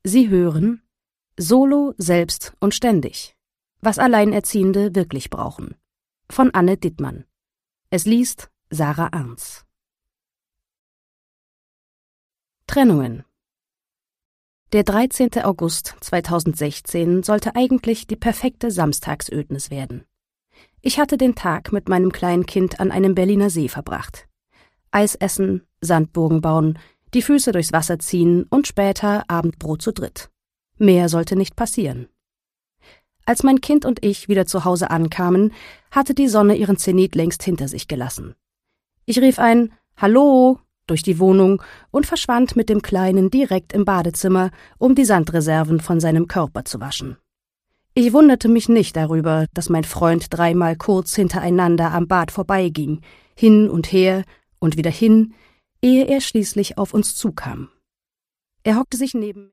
Sie hören Solo, selbst und ständig. Was Alleinerziehende wirklich brauchen. Von Anne Dittmann. Es liest Sarah Arns. Trennungen. Der 13. August 2016 sollte eigentlich die perfekte Samstagsödnis werden. Ich hatte den Tag mit meinem kleinen Kind an einem Berliner See verbracht. Eis essen, Sandburgen bauen, die Füße durchs Wasser ziehen und später Abendbrot zu dritt. Mehr sollte nicht passieren. Als mein Kind und ich wieder zu Hause ankamen, hatte die Sonne ihren Zenit längst hinter sich gelassen. Ich rief ein »Hallo« durch die Wohnung und verschwand mit dem Kleinen direkt im Badezimmer, um die Sandreserven von seinem Körper zu waschen. Ich wunderte mich nicht darüber, dass mein Freund 3-mal kurz hintereinander am Bad vorbeiging, hin und her und wieder hin, ehe er schließlich auf uns zukam. Er hockte sich neben